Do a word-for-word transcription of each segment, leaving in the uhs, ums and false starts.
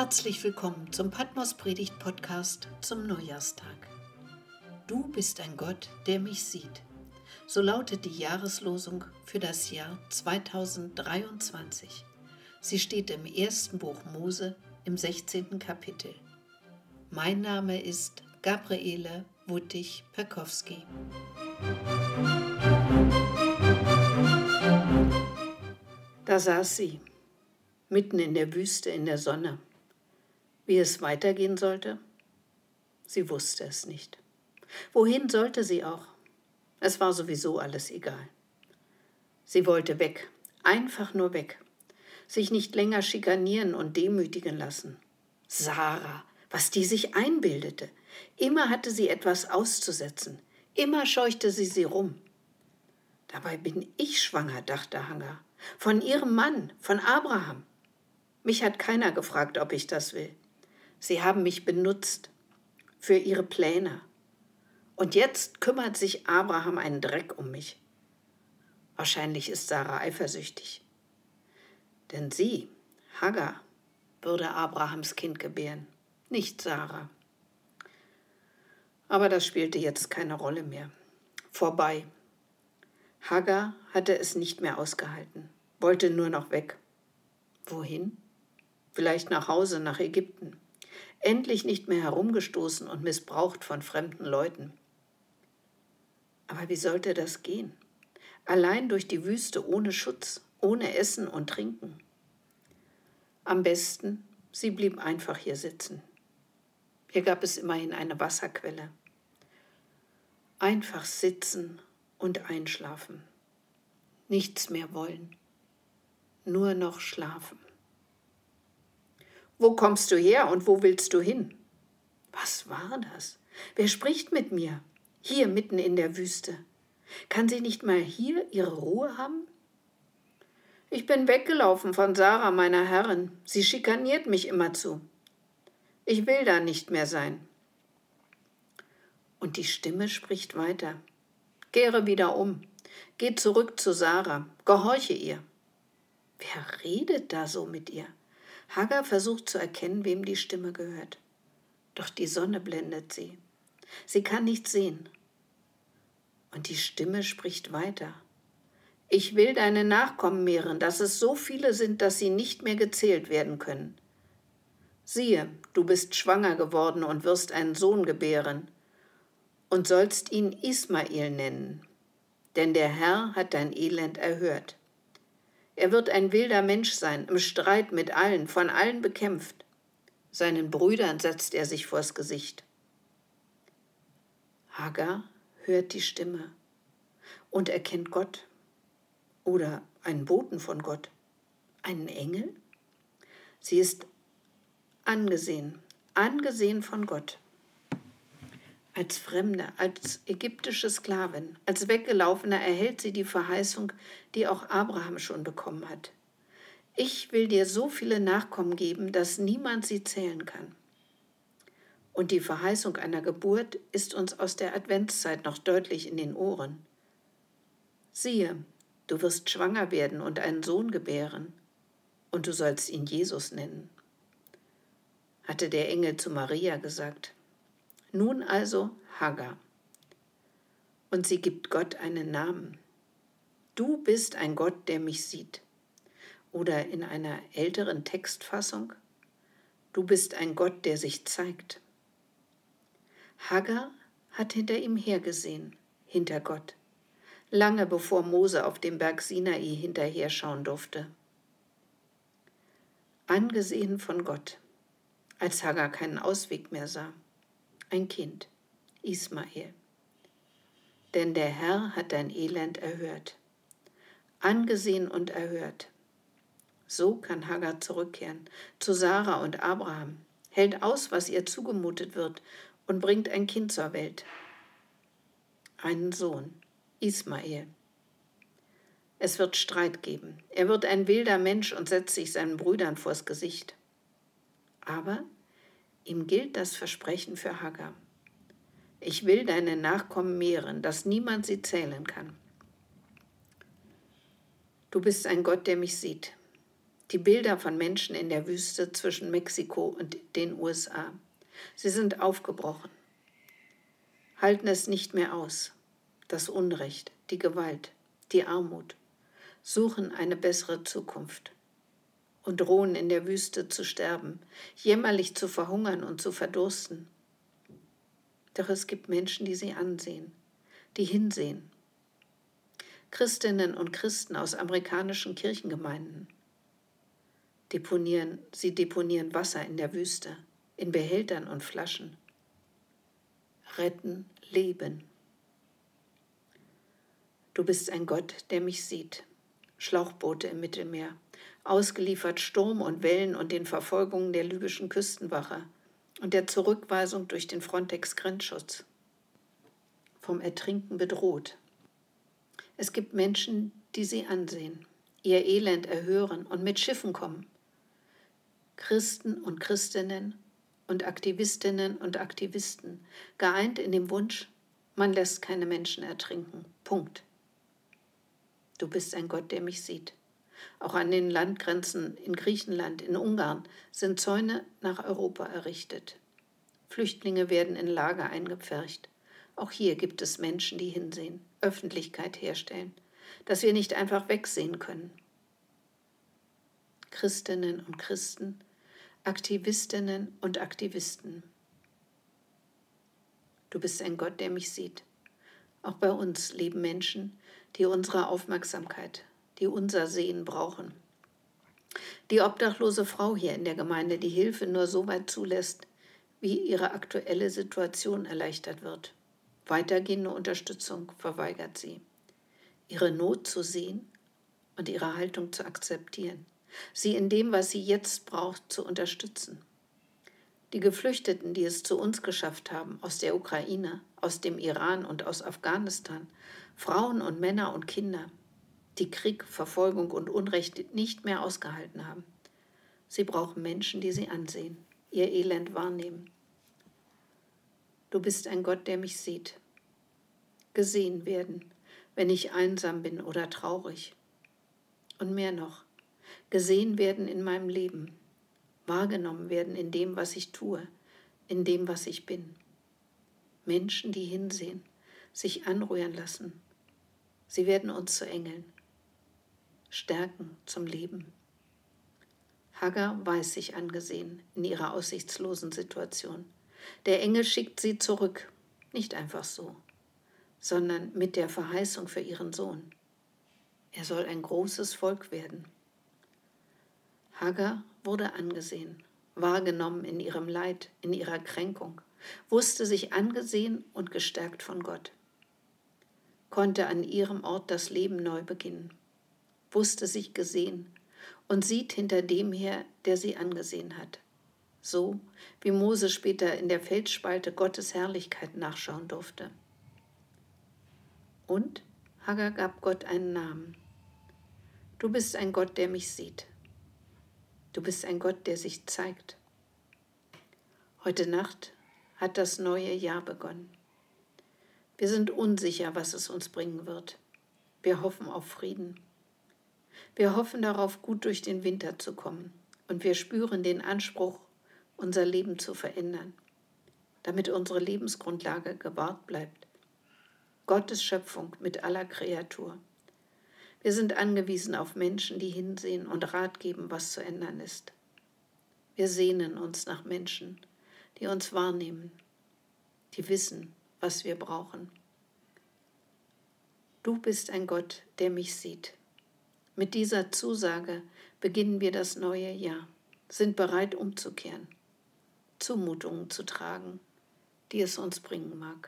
Herzlich willkommen zum Patmos Predigt Podcast zum Neujahrstag. Du bist ein Gott, der mich sieht. So lautet die Jahreslosung für das Jahr zweitausenddreiundzwanzig. Sie steht im ersten Buch Mose im sechzehnten Kapitel. Mein Name ist Gabriele Wuttig-Perkowski. Da saß sie, mitten in der Wüste in der Sonne. Wie es weitergehen sollte? Sie wusste es nicht. Wohin sollte sie auch? Es war sowieso alles egal. Sie wollte weg, einfach nur weg. Sich nicht länger schikanieren und demütigen lassen. Sarah, was die sich einbildete. Immer hatte sie etwas auszusetzen. Immer scheuchte sie sie rum. Dabei bin ich schwanger, dachte Hagar. Von ihrem Mann, von Abraham. Mich hat keiner gefragt, ob ich das will. Sie haben mich benutzt für ihre Pläne. Und jetzt kümmert sich Abraham einen Dreck um mich. Wahrscheinlich ist Sarah eifersüchtig. Denn sie, Hagar, würde Abrahams Kind gebären, nicht Sarah. Aber das spielte jetzt keine Rolle mehr. Vorbei. Hagar hatte es nicht mehr ausgehalten, wollte nur noch weg. Wohin? Vielleicht nach Hause, nach Ägypten. Endlich nicht mehr herumgestoßen und missbraucht von fremden Leuten. Aber wie sollte das gehen? Allein durch die Wüste ohne Schutz, ohne Essen und Trinken. Am besten, sie blieb einfach hier sitzen. Hier gab es immerhin eine Wasserquelle. Einfach sitzen und einschlafen. Nichts mehr wollen. Nur noch schlafen. Wo kommst du her und wo willst du hin? Was war das? Wer spricht mit mir? Hier mitten in der Wüste. Kann sie nicht mal hier ihre Ruhe haben? Ich bin weggelaufen von Sarah, meiner Herrin. Sie schikaniert mich immerzu. Ich will da nicht mehr sein. Und die Stimme spricht weiter. Kehre wieder um. Geh zurück zu Sarah. Gehorche ihr. Wer redet da so mit ihr? Hagar versucht zu erkennen, wem die Stimme gehört. Doch die Sonne blendet sie. Sie kann nichts sehen. Und die Stimme spricht weiter. Ich will deine Nachkommen mehren, dass es so viele sind, dass sie nicht mehr gezählt werden können. Siehe, du bist schwanger geworden und wirst einen Sohn gebären und sollst ihn Ismael nennen, denn der Herr hat dein Elend erhört. Er wird ein wilder Mensch sein, im Streit mit allen, von allen bekämpft. Seinen Brüdern setzt er sich vors Gesicht. Hagar hört die Stimme und erkennt Gott oder einen Boten von Gott, einen Engel. Sie ist angesehen, angesehen von Gott. Als Fremde, als ägyptische Sklavin, als Weggelaufene erhält sie die Verheißung, die auch Abraham schon bekommen hat. Ich will dir so viele Nachkommen geben, dass niemand sie zählen kann. Und die Verheißung einer Geburt ist uns aus der Adventszeit noch deutlich in den Ohren. Siehe, du wirst schwanger werden und einen Sohn gebären, und du sollst ihn Jesus nennen, hatte der Engel zu Maria gesagt. Nun also Hagar. Und sie gibt Gott einen Namen. Du bist ein Gott, der mich sieht. Oder in einer älteren Textfassung, du bist ein Gott, der sich zeigt. Hagar hat hinter ihm hergesehen, hinter Gott, lange bevor Mose auf dem Berg Sinai hinterher schauen durfte. Angesehen von Gott, als Hagar keinen Ausweg mehr sah. Ein Kind, Ismael. Denn der Herr hat dein Elend erhört, angesehen und erhört. So kann Hagar zurückkehren zu Sarah und Abraham, hält aus, was ihr zugemutet wird und bringt ein Kind zur Welt. Einen Sohn, Ismael. Es wird Streit geben. Er wird ein wilder Mensch und setzt sich seinen Brüdern vors Gesicht. Aber ihm gilt das Versprechen für Hagar. Ich will deine Nachkommen mehren, dass niemand sie zählen kann. Du bist ein Gott, der mich sieht. Die Bilder von Menschen in der Wüste zwischen Mexiko und den U S A. Sie sind aufgebrochen, halten es nicht mehr aus. Das Unrecht, die Gewalt, die Armut, suchen eine bessere Zukunft und drohen in der Wüste zu sterben, jämmerlich zu verhungern und zu verdursten. Doch es gibt Menschen, die sie ansehen, die hinsehen. Christinnen und Christen aus amerikanischen Kirchengemeinden. Deponieren, sie deponieren Wasser in der Wüste, in Behältern und Flaschen. Retten Leben. Du bist ein Gott, der mich sieht. Schlauchboote im Mittelmeer, ausgeliefert Sturm und Wellen und den Verfolgungen der libyschen Küstenwache und der Zurückweisung durch den Frontex-Grenzschutz. Vom Ertrinken bedroht. Es gibt Menschen, die sie ansehen, ihr Elend erhören und mit Schiffen kommen. Christen und Christinnen und Aktivistinnen und Aktivisten, geeint in dem Wunsch, man lässt keine Menschen ertrinken. Punkt. Du bist ein Gott, der mich sieht. Auch an den Landgrenzen in Griechenland, in Ungarn sind Zäune nach Europa errichtet. Flüchtlinge werden in Lager eingepfercht. Auch hier gibt es Menschen, die hinsehen, Öffentlichkeit herstellen, dass wir nicht einfach wegsehen können. Christinnen und Christen, Aktivistinnen und Aktivisten. Du bist ein Gott, der mich sieht. Auch bei uns leben Menschen, die unsere Aufmerksamkeit, die unser Sehen brauchen. Die obdachlose Frau hier in der Gemeinde, die Hilfe nur so weit zulässt, wie ihre aktuelle Situation erleichtert wird. Weitergehende Unterstützung verweigert sie. Ihre Not zu sehen und ihre Haltung zu akzeptieren. Sie in dem, was sie jetzt braucht, zu unterstützen. Die Geflüchteten, die es zu uns geschafft haben, aus der Ukraine, aus dem Iran und aus Afghanistan, Frauen und Männer und Kinder, die Krieg, Verfolgung und Unrecht nicht mehr ausgehalten haben. Sie brauchen Menschen, die sie ansehen, ihr Elend wahrnehmen. Du bist ein Gott, der mich sieht. Gesehen werden, wenn ich einsam bin oder traurig. Und mehr noch, gesehen werden in meinem Leben, wahrgenommen werden in dem, was ich tue, in dem, was ich bin. Menschen, die hinsehen, sich anrühren lassen. Sie werden uns zu Engeln, stärken zum Leben. Hagar weiß sich angesehen in ihrer aussichtslosen Situation. Der Engel schickt sie zurück, nicht einfach so, sondern mit der Verheißung für ihren Sohn. Er soll ein großes Volk werden. Hagar wurde angesehen, wahrgenommen in ihrem Leid, in ihrer Kränkung, wusste sich angesehen und gestärkt von Gott, konnte an ihrem Ort das Leben neu beginnen, wusste sich gesehen und sieht hinter dem her, der sie angesehen hat. So wie Mose später in der Felsspalte Gottes Herrlichkeit nachschauen durfte. Und Hagar gab Gott einen Namen. Du bist ein Gott, der mich sieht. Du bist ein Gott, der sich zeigt. Heute Nacht hat das neue Jahr begonnen. Wir sind unsicher, was es uns bringen wird. Wir hoffen auf Frieden. Wir hoffen darauf, gut durch den Winter zu kommen. Und wir spüren den Anspruch, unser Leben zu verändern, damit unsere Lebensgrundlage gewahrt bleibt. Gottes Schöpfung mit aller Kreatur. Wir sind angewiesen auf Menschen, die hinsehen und Rat geben, was zu ändern ist. Wir sehnen uns nach Menschen, die uns wahrnehmen, die wissen, was wir brauchen. Du bist ein Gott, der mich sieht. Mit dieser Zusage beginnen wir das neue Jahr, sind bereit umzukehren, Zumutungen zu tragen, die es uns bringen mag.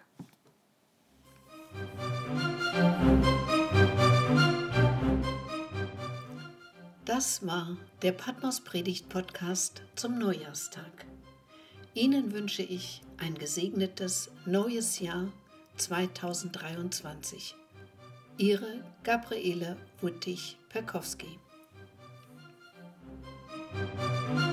Das war der Patmos-Predigt-Podcast zum Neujahrstag. Ihnen wünsche ich ein gesegnetes neues Jahr zweitausenddreiundzwanzig. Ihre Gabriele Wuttig-Perkowski.